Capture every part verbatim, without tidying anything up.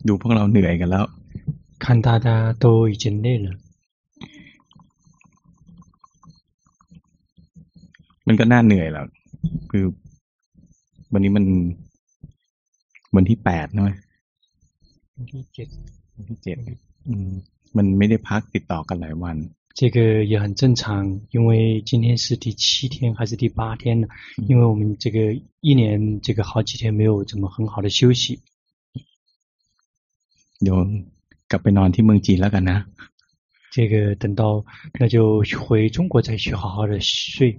ดูพวกเราเหนื่อยกันแล้ว看大家都已经累了มันก็น่าเหนื่อยแล้วคือวันนี้มันวันที่แปดใช่ไหมวันที่เจ็ดวันที่เจ็ดอืมมันไม่ได้พักติดต่อกันหลายวัน这个也很正常，因为今天是第七天还是第八天了？因为我们这个一年这个好几天没有怎么很好的休息。 เดี๋ยวกลับไปนอนที่เมืองจีนแล้วกันนะ这个等到那就回中国再去好好的睡。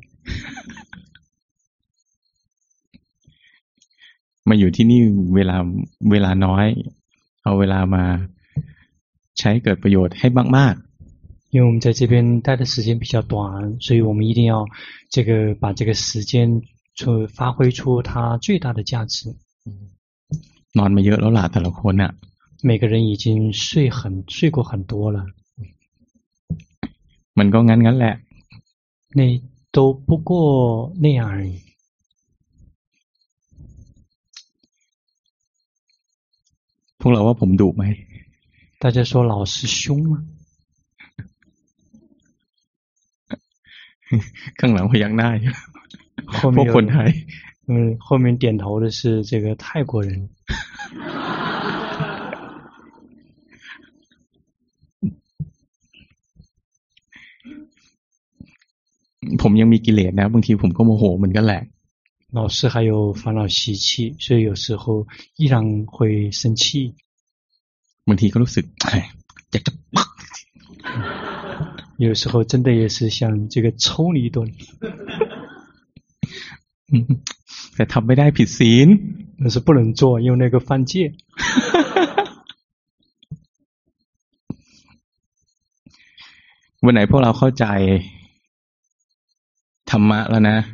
มาอยู่ที่นี่เวลาเวลาน้อยเอาเวลามาใช้เกิดประโยชน์ให้มากๆ因为我们在这边待的时间比较短，所以我们一定要这个把这个时间出发挥出它最大的价值。 นอนมาเยอะแล้วล่ะแต่ละคนน่ะ每个人已经睡很睡过很多了。 มันก็งั้นงั้นแหละ那都不过那样而已。 พวกเราว่าผมดุไหม大家说老师凶吗？ ข้างหลังพยักหน้าพวกคนไทย嗯，后面点头的是这个泰国人。 ผมยังมีกิเลสนะบางทีผมก็โมโหเหมือนกันแหละ老师还有烦恼习气，所以有时候依然会生气。 บางทีก็รู้สึกอยากจะปัก有时候真的也是想这个抽你一顿。 แต่ทำไม่ได้ผิดศีล但是不能做，因为那个犯戒。 วันไหนพวกเราเข้าใจธรรมะแล้วนะ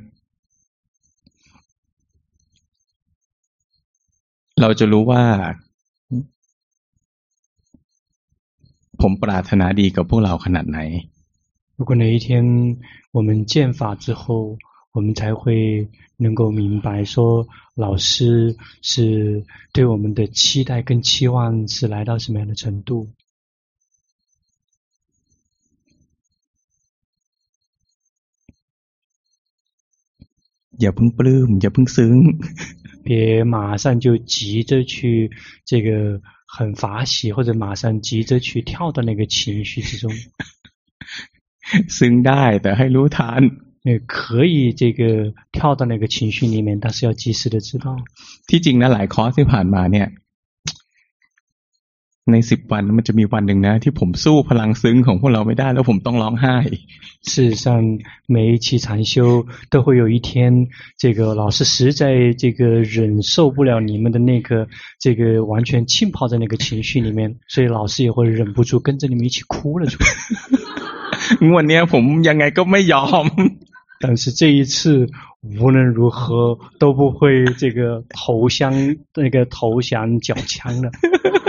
เราจะรู้ว่าผมปรารถนาดีกับพวกเราขนาดไหน如果哪一天我们见法之后，我们才会能够明白说老师是对我们的期待跟期望是来到什么样的程度。 อย่าเพิ่งปลื้มอย่าเพิ่งซึ้ง别马上就急着去这个很法喜，或者马上急着去跳到那个情绪之中。 ซึ้งได้แต่ให้รู้ทัน可以这个跳到那个情绪里面，但是要及时的知道。 ที่จริงนะหลายคอร์สที่ผ่านมาเนี่ยในสิบวันมันจะมีวันหนึ่งนะที่ผมสู้พลังซึ้งของพวกเราไม่ได้แล้วผมต้องร้องไห้事实上每一期禅修都会有一天这个老师实在这个忍受不了你们的那个这个完全浸泡在那个情绪里面，所以老师也会忍不住跟着你们一起哭了出来。 วันนี้ผมยังไงก็ไม่ยอม但是这一次无论如何都不会这个投降那个投降缴枪的。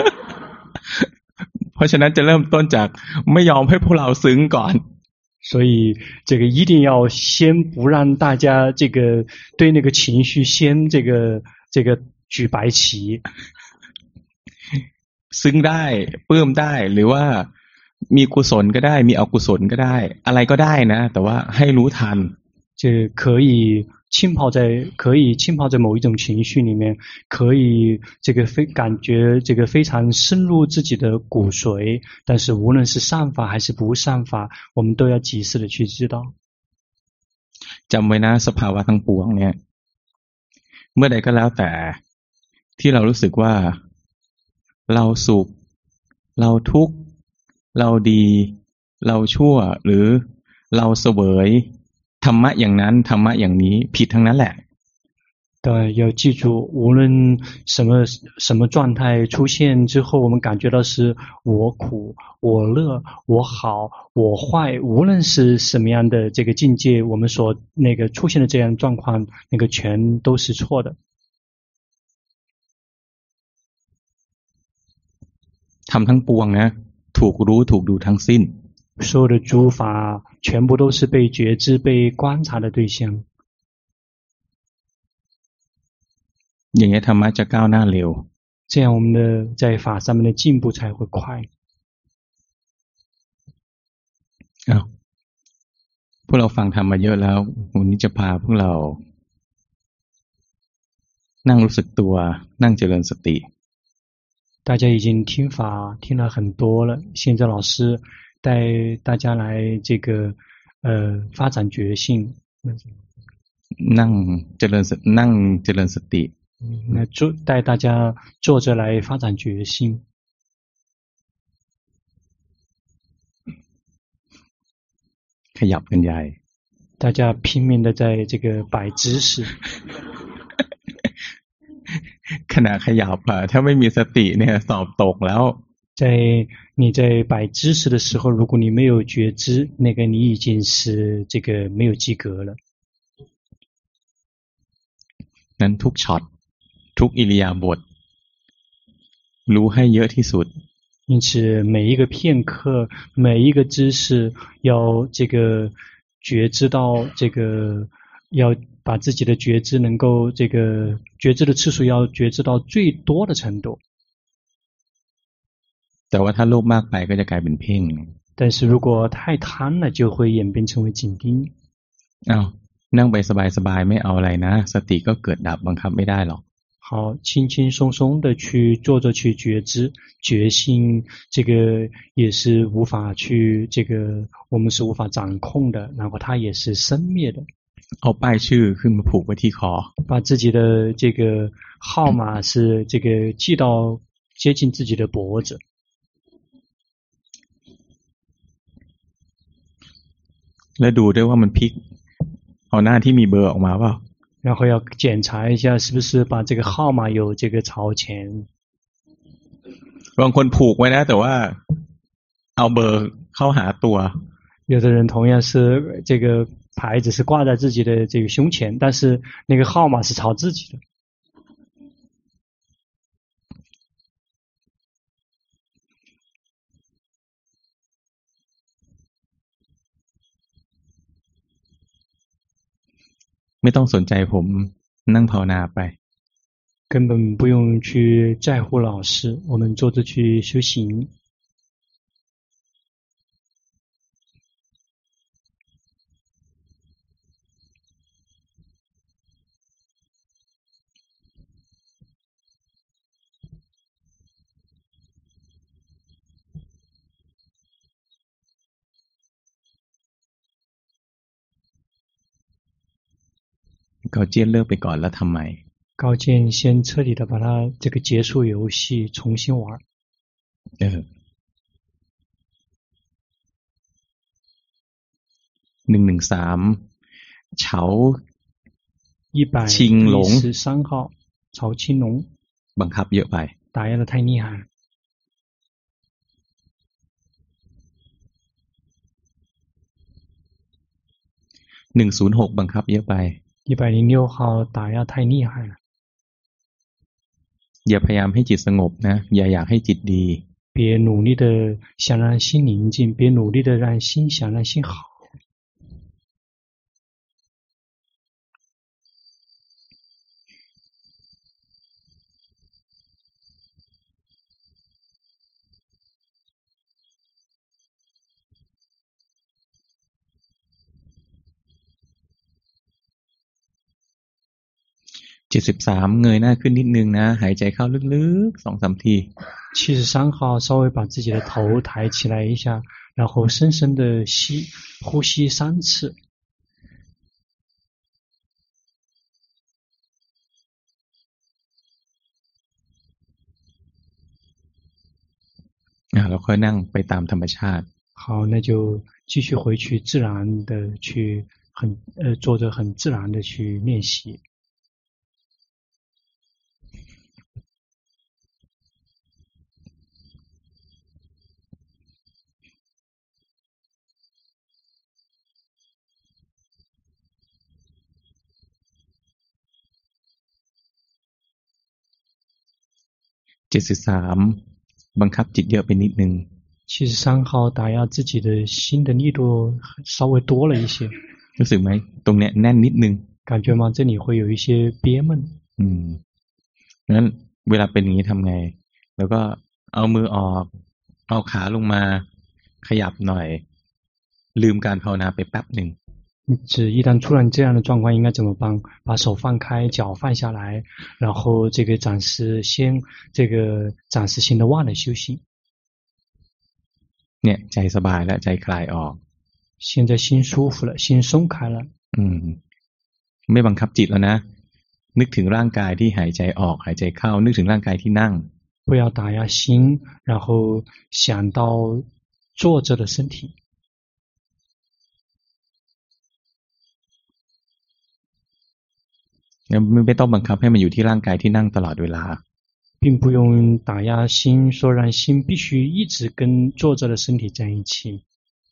เพราะฉะนั้นจะเริ่มต้นจากไม่ยอมให้พวกเราซึ้งก่อน所以这个一定要先不让大家这个对那个情绪先这个这个举白旗。 ซึ้งได้ปลื้มได้หรือว่ามีกุศลก็ได้มีอกุศลก็ได้อะไรก็ได้นะแต่ว่าให้รู้ทัน这可以浸泡在可以浸泡在某一种情绪里面，可以这个非感觉这个非常深入自己的骨髓，但是无论是善法还是不善法，我们都要及时的去知道。 จำไว้นะสภาวะทั้งปวงเนี่ยเมื่อใดก็แล้วแต่ที่เรารู้สึกว่าเราสุขเราทุกข์เราดีเราชั่วหรือเราเสวยธรรมะอย่างนั้นธรรมะอย่างนี้ผิดทั้งนั้นแหละ对，要记住，无论什么什么状态出现之后，我们感觉到是我苦、我乐、我好、我坏，无论是什么样的这个境界，我们所那个出现的这样状况，那个全都是错的。 ทำทั้งปวงนะถูกรู้ถูกดูทั้งสิ้น所有的诸法全部都是被觉知、被观察的对象。 อย่างนี้ธรรมะจะก้าวหน้าเร็ว这样我们的在法上面的进步才会快。 อ้าวพวกเราฟังธรรมมาเยอะแล้ววันนี้จะพาพวกเรานั่งรู้สึกตัวนั่งเจริญสติ大家已经听法听了很多了，现在老师带大家来这个呃发展觉性。 นั่งเจริญสนั่งเจริญสติ那坐带大家坐着来发展觉性。 ขยับกันใหญ่大家拼命的在这个摆姿势。 ขณะขยับอ่ะถ้าไม่มีสติเนี่ยสอบตกแล้ว在你在摆姿势的时候，如果你没有觉知，那个你已经是这个没有及格了。 นั้นทุกช็อตทุกอิริยาบถรู้ให้เยอะที่สุด因此每一个片刻每一个姿势要这个觉知到这个要把自己的觉知能够这个觉知的次数要觉知到最多的程度。 แต่ว่าถ้าโลภมากไปก็จะกลายเป็นเพ่ง但是如果太贪了就会演变成为紧盯。 อ้าวนั่งไปสบายๆไม่เอาอะไรนะสติก็เกิดดับบังคับไม่ได้หรอก好，轻轻松松的去坐着去觉知，觉性这个也是无法去这个我们是无法掌控的，然后它也是生灭的。 เอาป้ายชื่อขึ้นมาผูกไว้ที่คอ把自己的这个号码是这个系到接近自己的脖子。 แล้วดูด้วยว่ามันพลิกเอาหน้าที่มีเบอร์ออกมาเปล่า然后要检查一下是不是把这个号码有这个朝前。 บางคนผูกไว้นะแต่ว่าเอาเบอร์เข้าหาตัว有的人同样是这个牌子是挂在自己的这个胸前，但是那个号码是朝自己的。 ไม่ต้องสนใจผมนั่งภาวนาไป根本不用去在乎老师，我们坐着去修行。 高阶เลิกไปก่อนแล้วทำไม高见先彻底的把它这个结束游戏，重新玩。 เออหนึ่งหนึ่งสามเฉา一百一十三号曹青龙บังคับเยอะไป打压的太厉害。 หนึ่งศูนย์หกบังคับเยอะไป一百零六号打压太厉害了。 อย่าพยายามให้จิตสงบนะอย่าอยากให้จิตดี别努力的想让心宁静，别努力的让心想让心好。 เจ็ดสิบสามเงยหน้าขึ้นนิดนึงนะหายใจเข้าลึกๆสองสามที七十三号稍微把自己的头抬起来一下，然后深深的吸呼吸三次。 อ่ะเราค่อยนั่งไปตามธรรมชาติ好，那就继续回去自然的去很呃做着很自然的去练习。 เจ็ดสิบสามบังคับจิตเยอะไปนิดนึง七十三号打压自己的心的力度稍微多了一些รู้สึกไหมตรงเนี้ยแน่นนิดนึง感觉吗这里会有一些憋闷อืมงั้นเวลาเป็นอย่างนี้ทำไงแล้วก็เอามือออกเอาขาลงมาขยับหน่อยลืมการภาวนาไปแป๊บหนึ่ง指一旦出现这样的状况应该怎么办？把手放开，脚放下来，然后这个暂时先这个暂时性的忘了休息。 เนี่ยใจสบายแล้วใจคลายออก现在心舒服了，心松开了。 อืมไม่บังคับจิตแล้วนะนึกถึงร่างกายที่หายใจออกหายใจเข้านึกถึงร่างกายที่นั่ง不要打压心，然后想到坐着的身体。 ไม่ต้องบังคับให้มันอยู่ที่ร่างกายที่นั่งตลอดเวลา并不用打压心，说让心必须一直跟坐着的身体在一起。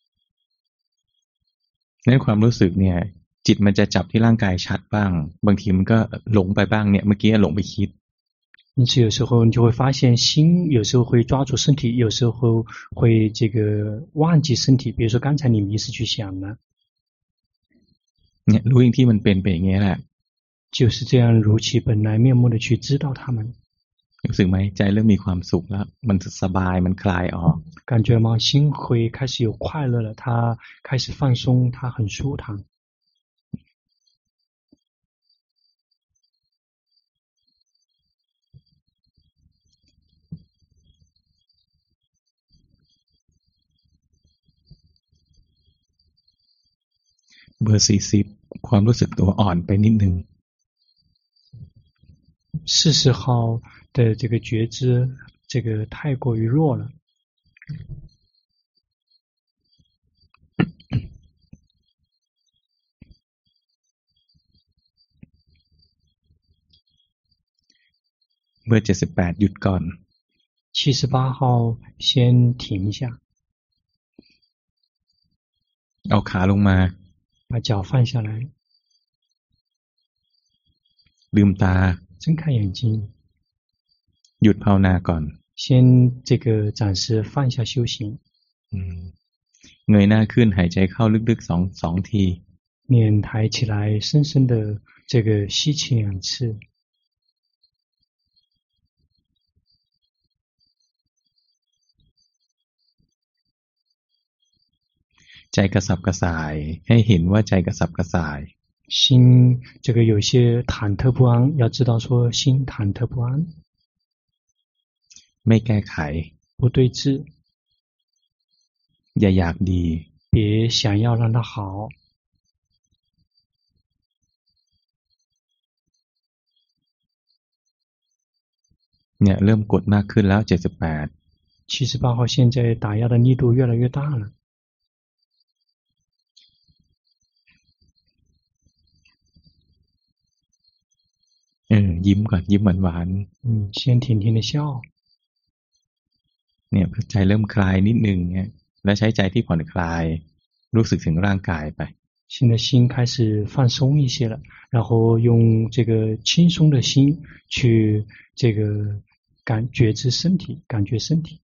ในความรู้สึกเนี่ยจิตมันจะจับที่ร่างกายชัดบ้างบางทีมันก็หลงไปบ้างเนี่ยเมื่อกี้หลงไปคิด因此有时候你就会发现心有时候会抓住身体，有时候会这个忘记身体。比如说刚才你迷失去想了， เนี่ยรู้อย่างที่มันเป็นไปอย่างนี้แหละ就是这样如其本来面目的去知道它们。 รู้สึกไหมใจเริ่มมีความสุขแล้วมันสบายมันคลายออก感觉吗？心会开始有快乐了，它开始放松，它很舒坦。 เบอร์สี่สิบความรู้สึกตัวอ่อนไปนิดนึง四十号的这个觉知，这个太过于弱了。 เบอร์เจ็ดสิบแปดหยุดก่อน七十八号先停下， เอาขาลงมา把脚放下来， ลืมตา睁开眼睛， หยุดภาวนาก่อน先这个暂时放下修行。 เงยหน้าขึ้นหายใจเข้าลึกๆสองสองที脸抬起来，深深的这个吸气两次。 ใจกระสับกระส่ายให้เห็นว่าใจกระสับกระส่าย心这个有些忐忑不安，要知道说心忐忑不安。 ไม่แก้ไข不对治อย่าอยากดี别想要让它好เนี่ยเริ่มกดมากขึ้นแล้วเจ็ดสิบแปด七十八号现在打压的力度越来越大了เออยิ้มก่อนยิ้มหวานๆ嗯先甜甜的笑เนี่ยใจเริ่มคลายนิดนึงเนี่ยแล้วใช้ใจที่ผ่อนคลายรู้สึกถึงร่างกายไป现在心开始放松一些了，然后用这个轻松的心去这个感觉知身体，感觉身体。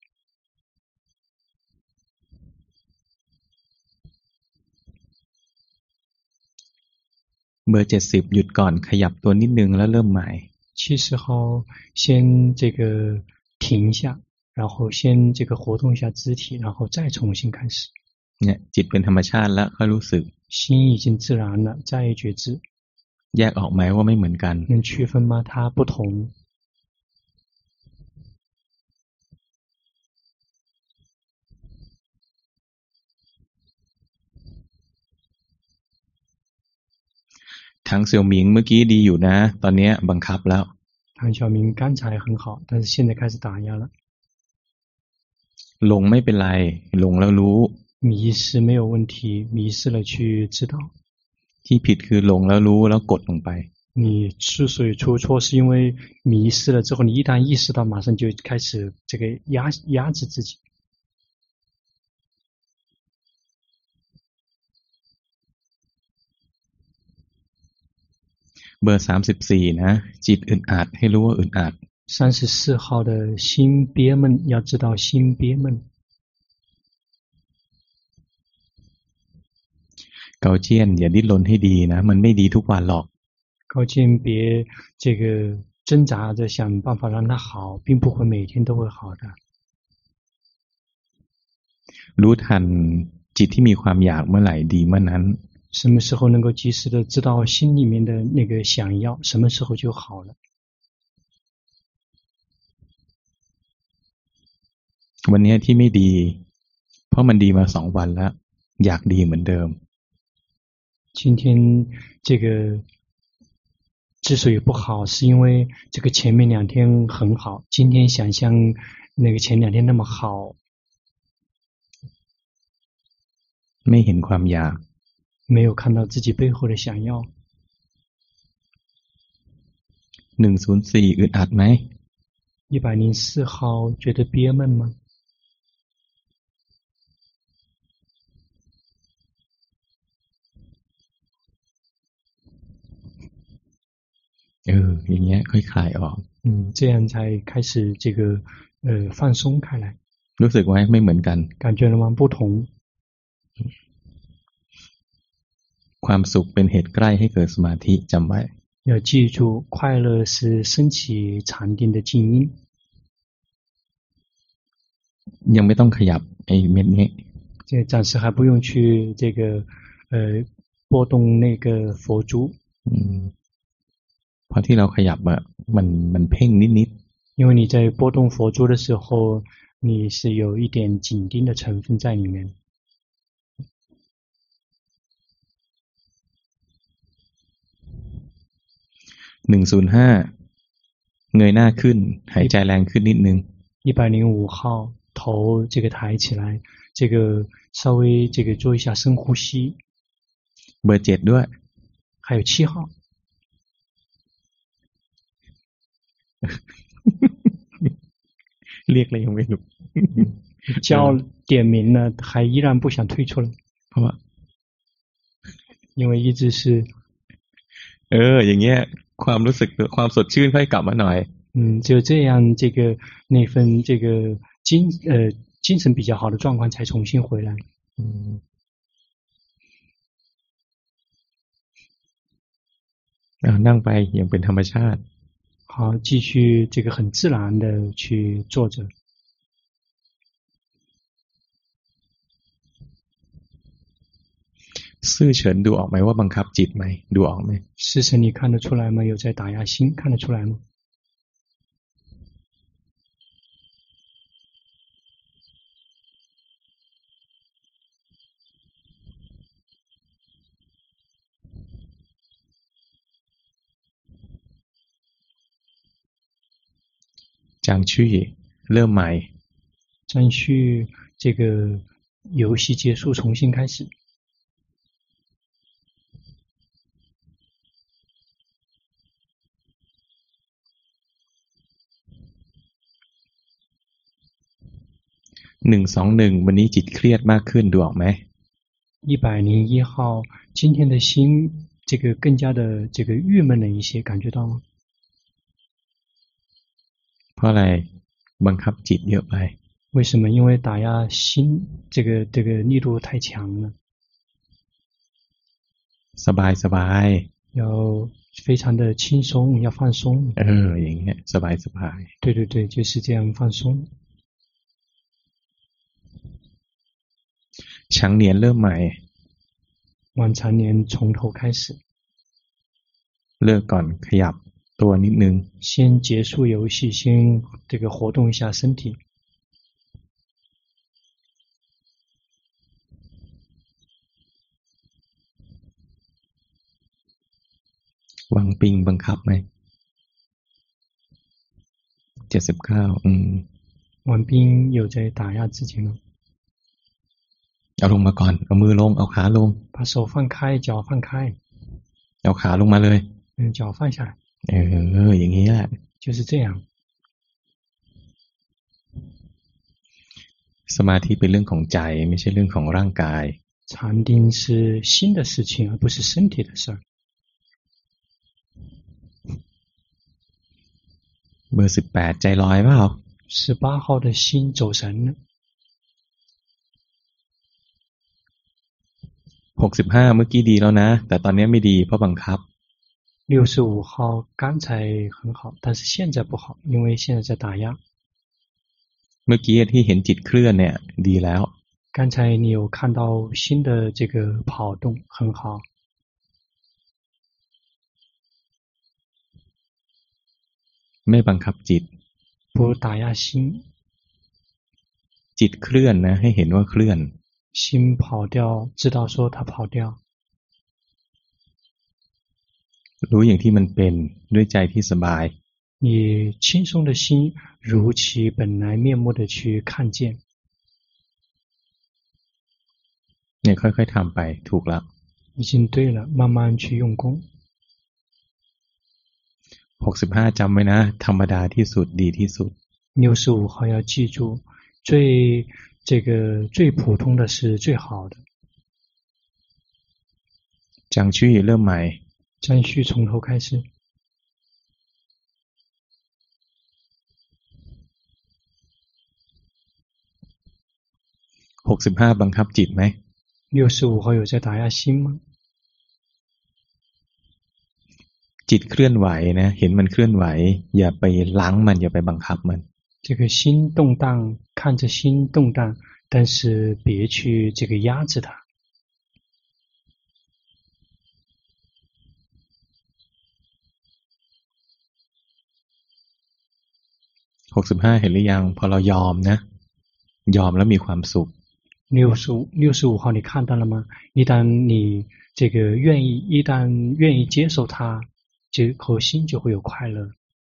เบอร์เจ็ดสิบหยุดก่อนขยับตัวนิดนึงแล้วเริ่มใหม่七十号先这个停下，然后先这个活动一下肢体，然后再重新开始。 เนี่ยจิตเป็นธรรมชาติแล้วค่อยรู้สึก心已经自然了，再觉知。 แยกออกไหมว่าไม่เหมือนกัน能区分吗？它不同。 ถังเสี่ยวหมิงเมื่อกี้ดีอยู่นะตอนนี้บังคับแล้ว唐小明刚才很好，但是现在开始打压了。 หลงไม่เป็นไรหลงแล้วรู้迷失没有问题，迷失了去知道。 ที่ผิดคือหลงแล้วรู้แล้วกดลงไป你之所以出错，是因为迷失了之后，你一旦意识到，马上就开始这个压压制自己。 เบอร์สามสิบสี่นะจิตอึดอัดให้รู้ว่าอึดอัด三十四号的心憋闷，要知道心憋闷。 เกาเจี้ยนอย่าดิ้นรนให้ดีนะมันไม่ดีทุกวันหรอก高见别这个挣扎着想办法让它好，并不会每天都会好的。 รู้ทันจิตที่มีความอยากเมื่อไหร่ดีเมื่อนั้น什么时候能够及时的知道心里面的那个想要，什么时候就好了。 วันนี้ที่ไม่ดีเพราะมันดีมาสองวันแล้วอยากดีเหมือนเดิม今天这个之所以不好，是因为这个前面两天很好，今天想像那个前两天那么好。 ไม่เห็นความอยาก没有看到自己背后的想要。 หนึ่งศูนย์สี่อึดอัดไหม一百零四号觉得憋闷吗？ เอออย่างเงี้ยค่อยคลายออก嗯，这样才开始这个呃放松开来。 รู้สึกว่าไม่เหมือนกัน感觉了吗？不同。 ความสุขเป็นเหตุใกล้ให้เกิดสมาธิจำไว้要记住，快乐是升起禅定的静音。 ยังไม่ต้องขยับไอ้เม็ดนี้这暂时还不用去这个呃拨动那个佛珠。 嗯เพราะที่เราขยับอะมันมันเพ่งนิดๆ因为你在拨动佛珠的时候，你是有一点紧盯的成分在里面。 หนึ่งศูนย์ห้าเงยหน้าขึ้นหายใจแรงขึ้นนิดนึง一百零五号头这个抬起来，这个稍微这个做一下深呼吸。 เบอร์เจ็ดด้วย还有七号เรียกอะไรยังไม่รู้叫点名了，还依然不想退出来， เพราะว่า因为一直是เอออย่างเงี้ยความรู้สึกความสดชื่นค่อยกลับมาหน่อย嗯，就这样，这个那份这个精呃精神比较好的状况才重新回来。 嗯，啊，นั่งไปอย่างเป็นธรรมชาติ好，继续这个很自然的去坐着。 ซื่อเฉินดูออกไหมว่าบังคับจิตไหมดูออกไหม师承你看得出来吗？有在打压心，看得出来吗？ จางชื่อเริ่มใหม่张旭，这个游戏结束，重新开始。 หนึ่งสองหนึ่งวันนี้จิตเครียดมากขึ้นดูออกไหม一百零一号，今天的心这个更加的这个郁闷了一些，感觉到吗？ เพราะอะไรบังคับจิตเยอะไป为什么？因为打压心这个这个力度太强了。 สบายสบาย要非常的轻松，要放松。 เอออย่างเงี้ยสบายสบาย对对对，就是这样放松。 ฉังเหนียนเริ่มใหม่晚长年从头开始。 เลิกก่อนขยับตัวนิดนึง先结束游戏，先这个活动一下身体。 วางปิงบังคับไหมเจ็ดสิบเก้าอืม王斌有在打压自己吗？ เอาลงมาก่อนเอามือลงเอาขาลง把手放开，脚放开。 เอาขาลงมาเลย嗯，脚放下来。 เอออย่างนี้แหละ就是这样。 สมาธิเป็นเรื่องของใจไม่ใช่เรื่องของร่างกาย禅定是心的事情，而不是身体的事儿。 เบอร์สิบแปดใจลอยเปล่า十八号的心走神了。 หกสิบห้าเมื่อกี้ดีแล้วนะแต่ตอนนี้ไม่ดีเพราะบังคับ六十五号刚才很好，但是现在不好，因为现在在打压。 เมื่อกี้ที่เห็นจิตเคลื่อนเนี่ยดีแล้ว刚才你有看到新的这个跑动，很好。 ไม่บังคับจิต不打压心。 จิตเคลื่อนนะให้เห็นว่าเคลื่อน心跑掉，知道说它跑掉。 รู้อย่างที่มันเป็นด้วยใจที่สบาย你轻松的心如其本来面目的去看见。 เนี่ยค่อยๆทำไปถูกแล้ว已经对了，慢慢去用功。 หกสิบห้าจำไว้นะธรรมดาที่สุดดีที่สุด六十五号要记住，最这个最普通的是最好的。 จังชี่เริ่มใหม่张旭从头开始。 หกสิบห้าบังคับจิตไหม六十五号有在打压心吗？ จิตเคลื่อนไหวนะเห็นมันเคลื่อนไหวอย่าไปล้างมันอย่าไปบังคับมัน这个心动荡，看着心动荡，但是别去这个压制它。 หกสิบห้าเห็นหรือยังพอเรายอมนะยอมแล้วมีความสุข六十五六十五号你看到了吗？一旦你这个愿意，一旦愿意接受它，这口心就会有快乐。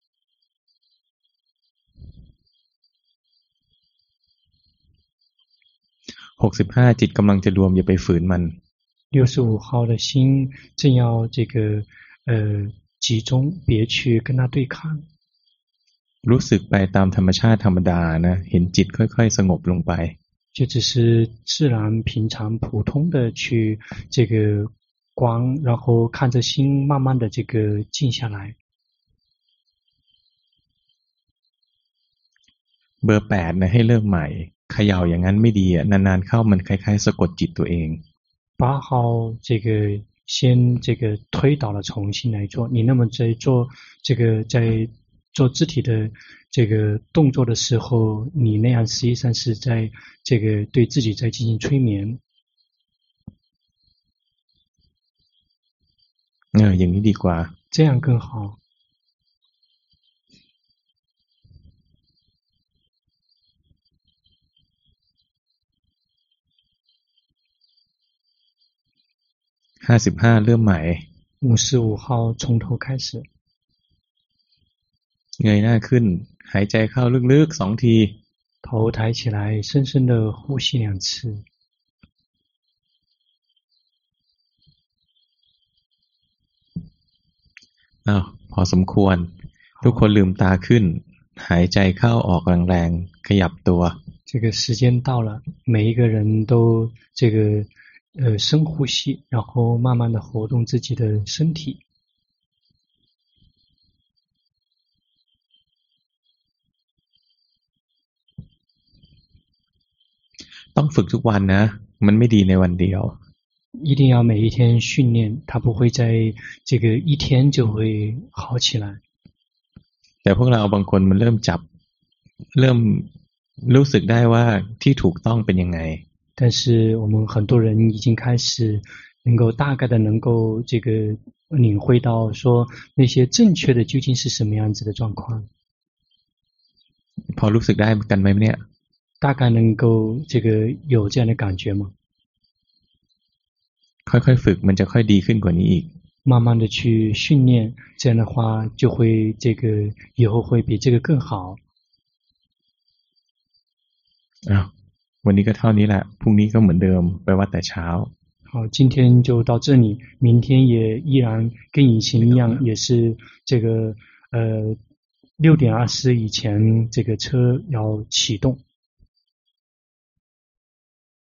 หกสิบห้าจิตกำลังจะรวมอย่าไปฝืนมัน六十五号的心正要这个呃集中，别去跟它对抗。 รู้สึกไปตามธรรมชาติธรรมดานะเห็นจิตค่อยๆสงบลงไป就只是自然平常普通的去这个光，然后看着心慢慢的这个静下来。 เบอร์แปดนะให้เริ่มใหม่เขย่าอย่างนั้นไม่ดีอ่ะนานๆเข้ามันคล้ายๆสะกดจิตตัวเอง八号这个先这个推倒了，重新来做。你那么在做这个在做肢体的这个动作的时候，你那样实际上是在这个对自己在进行催眠。 เอออย่างนี้ดีกว่า这样更好。 ห้าสิบห้าเริ่มใหม่五十五号从头开始。 เงยหน้าขึ้นหายใจเข้าลึกๆสองที头抬起来，深深的呼吸两次。 อ้าวพอสมควรทุกคนลืมตาขึ้นหายใจเข้าออกแรงๆขยับตัว这个时间到了，每一个人都这个呃深呼吸，然后慢慢的活动自己的身体。 ต้องฝึกทุกวันนะมันไม่ดีในวันเดียว一定要每一天训练，它不会在这个一天就会好起来。 แต่พวกเราบางคนมันเริ่มจับเริ่มรู้สึกได้ว่าที่ถูกต้องเป็นยังไง但是我们很多人已经开始能够大概的能够这个领会到说那些正确的究竟是什么样子的状况。 พอรู้สึกได้กันไหมเนี่ย大概能够这个有这样的感觉吗？ ค่อยๆฝึกมันจะค่อยดีขึ้นกว่านี้อีก慢慢的去训练，这样的话就会这个以后会比这个更好。 อ้าววันนี้ก็เท่านี้แหละพรุ่งนี้ก็เหมือนเดิมไปวัดแต่เช้า好，今天就到这里，明天也依然跟以前一样，也是这个呃六点二十以前这个车要启动。